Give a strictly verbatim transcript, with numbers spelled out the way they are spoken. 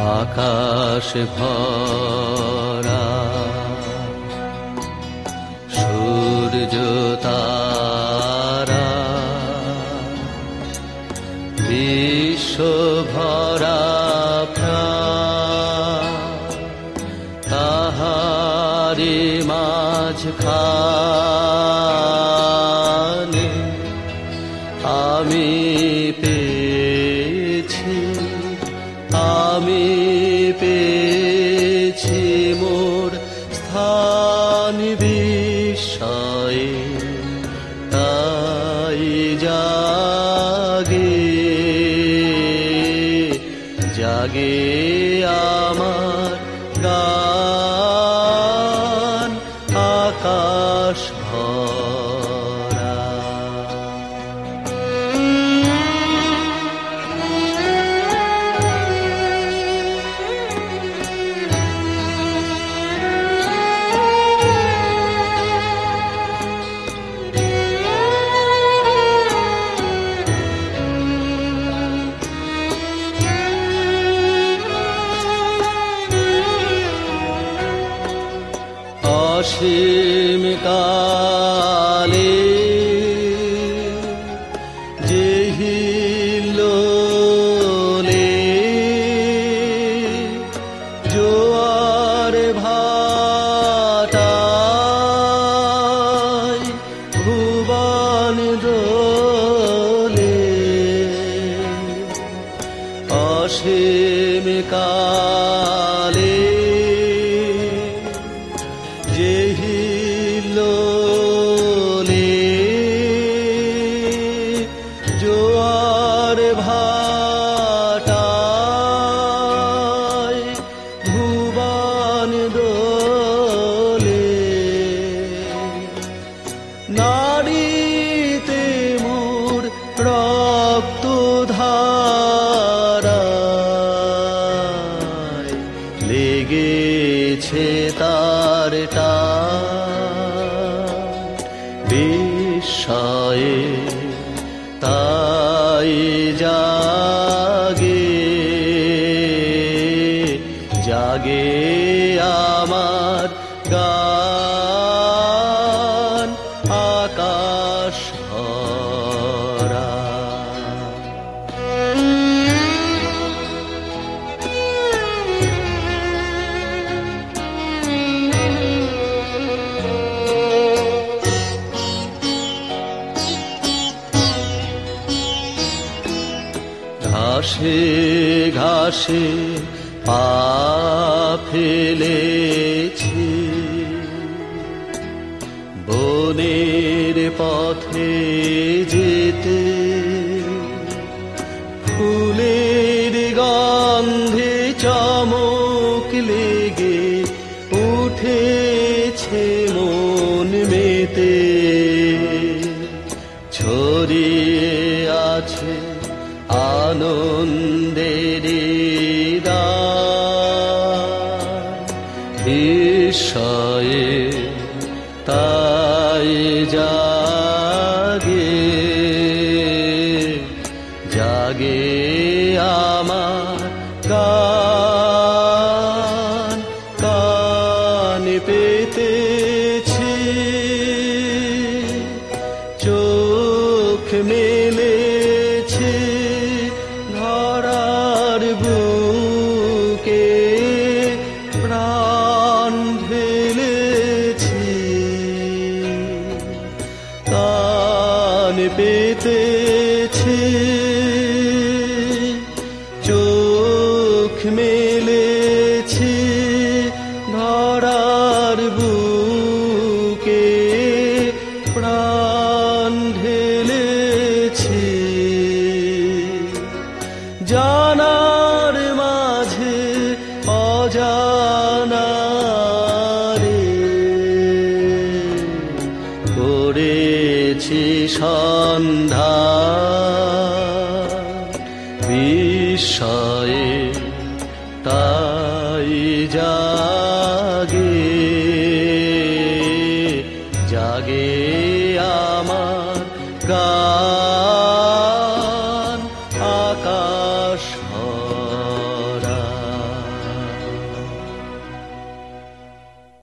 আকাশ ভরা সূর্য তারা বিশ্ব ভরা প্রাণ তাহারি মাঝখানে আমি পেয়েছি আমি পেয়েছি মোর স্থান বিস্ময়ে তাই জাগে জাগে আমার গান আকাশ ভরা। অসীম কালে যেহিলোলে জোয়ার ভাটায় ভুবন দোলে অসীম কালে যেহিলোলে জোয়ার ভাটায় ভুবন দোলে নাড়িতে মোর রক্ত ধারায় লেগেছে তার টান বিস্ময়ে তাই জাগে জাগে আমার গান আকাশ ভরা। ঘাসে ঘাসে পা ফেলেছি বনের পথে যেতে ফুলের গন্ধে চমক লেগে উঠেছে মন মেতে ছড়িয়ে আছে আনন্দের বিস্ময়ে তাই জাগে জাগে আমার গান কান পেতেছি চোখ মেলেছি ধরার বুকে প্রাণ ঢেলেছি কান পেতেছি চোখ মেলেছি ধরার বুকে প্রাণ ঢেলেছি জানার মাঝে অজানা রে করেছি সন্ধান বিস্ময়ে তাই জাগে জাগে